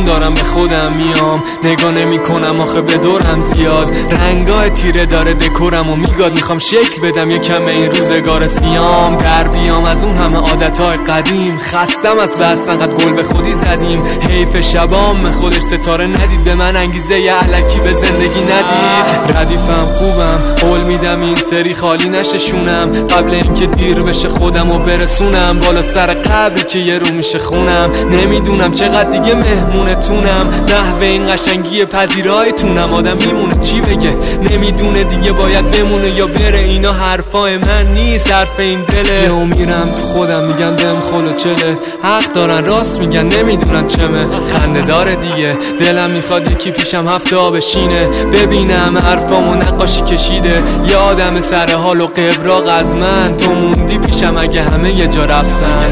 دارم به خودم میام، نگاه نمی کنم آخه به دورم زیاد، رنگای تیره داره دکورم و میگاد، میخوام شکل بدم یه کم این روزگار سیام، در بیام از اون همه عادتهای قدیم، خستم از بس انقدر گل به خودی زدیم، حیف شبام خودش ستاره ندید، به من انگیزه یه علکی به زندگی ندید، ردیفم خوبم قول میدم این سری خالی نششونم، قبل اینکه دیر بشه خودمو برسونم بالا سر قبری که یه رو میشه خونم، نمیدونم چقدر دیگه مهمونتونم، نحوه این قشنگی پذیرایتونم، آدم میمونه چی بگه نمیدونه دیگه باید بمونه یا بره، اینا حرفای من نیست حرف این دله، یهو میرم تو خودم میگم بهم خلو چله، حق دارن راست میگن نمیدونن چمه، خنده داره دیگه دلم میخواد یکی پیشم هفته بشینه، ببینم حرفامو نقاشی کشیده، یه آدم سر حال و قبراق از من، تو موندی پیشم اگه همه یه جا رفتن،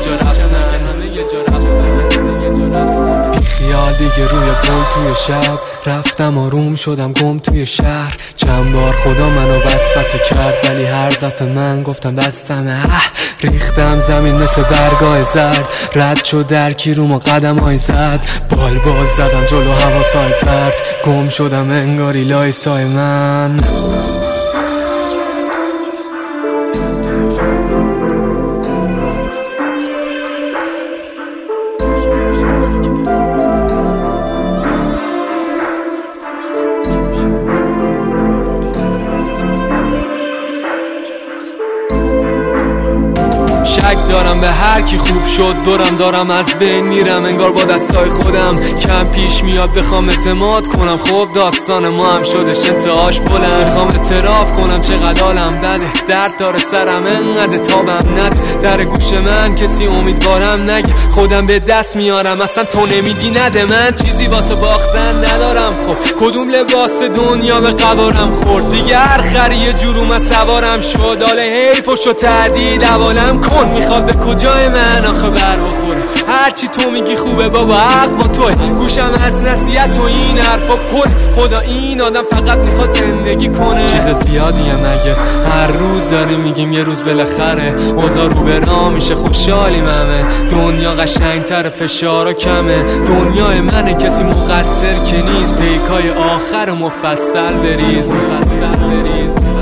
خیال دیگه روی پل توی شب رفتم، آروم شدم گم توی شهر، چند بار خدا منو وسوسه کرد ولی هر دفعه من گفتم بسمه، ریختم زمین مثل برگای زرد، رد شد درکی رو ما قدمای زد، بال زدم جلو حواسای پرت، گم شدم انگاری لای سای من. شک دارم به هر کی خوب شد دورم دارم از بین میرم، انگار با دستای خودم کم پیش میاد بخوام اعتماد کنم، خب داستان ما هم شدش انتهاش بلند، میخوام اعتراف کنم چقدر حالم بده، درد داره سرم انقدر تابم نده، در گوش من کسی امیدوارم نگه، خودم به دست میارم اصلا تو نمیدی نده، من چیزی واسه باختن ندارم، خب کدوم لباس دنیا به قوارم خورد، دیگه هر خری یه جور اومد سوارم شد، حال حیف و شد تعدید حوالم کن، میخواد به کجای من آخه بر بخوره، هرچی تو میگی خوبه بابا حق با توه، گوشم از نصیحت و این حرفا پر، خدا این آدم فقط میخواد زندگی کنه، چیز زیادیه مگه هر روز داریم میگیم یه روز بالاخره اوضاع رو به راه میشه خوشحالیم همه، دنیا قشنگتر فشارا کمه، دنیای منه کسی مقصر که نیست، پیکای آخر مفصل بریز